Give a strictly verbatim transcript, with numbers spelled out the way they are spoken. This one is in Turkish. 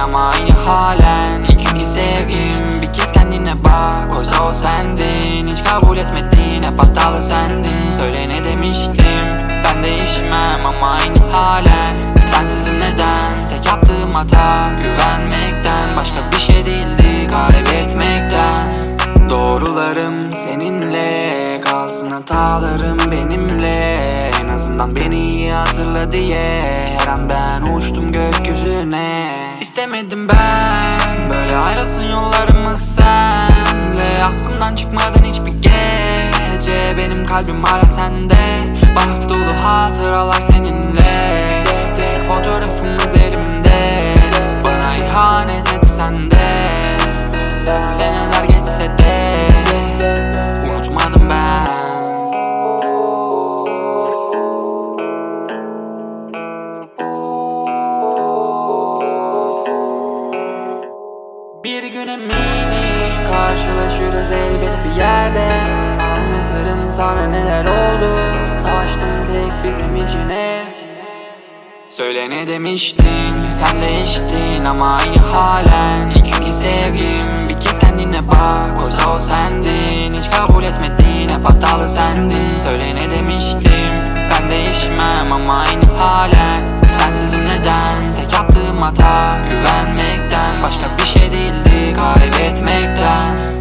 ama aynı halen. İlk günkü sevgim, bir kez kendine bak. Oysa o sendin, hiç kabul etmedin, hep hatalı sendin. Söyle ne demiştim, ben değişmem ama aynı halen. Sensizim neden, tek yaptığım hata güvenmekten. Başka bir şey değildi, kaybetmekten. Doğrularım seninle kalsın, hatalarım benimle. En azından beni iyi hatırla diye her an ben uçtum gökyüzüne. İstemedim ben böyle ayrılsın yollarımız senle. Aklımdan çıkmadın hiçbir gece, benim kalbim hala sende. Bak dolu hatıralar seninle, tek fotoğrafımız elimde. Bana ihanet etsen de, seneler geçse de unutmadım ben. Bir gün eminim karşılaşırız elbet bir yerde. Anlatırım sana neler oldu, savaştım tek bizim içine. Söyle ne demiştin, sen değiştin ama aynı halen. İlk günkü sevgim, bir kez kendine bak. Oysa o sendin, hiç kabul etmedin, hep hatalı sendin. Söyle ne demiştim, ben değişmem ama aynı halen. Sensizim neden, tek yaptığım hata güvenmekten. Başka bir şey değildi, kaybetmekten.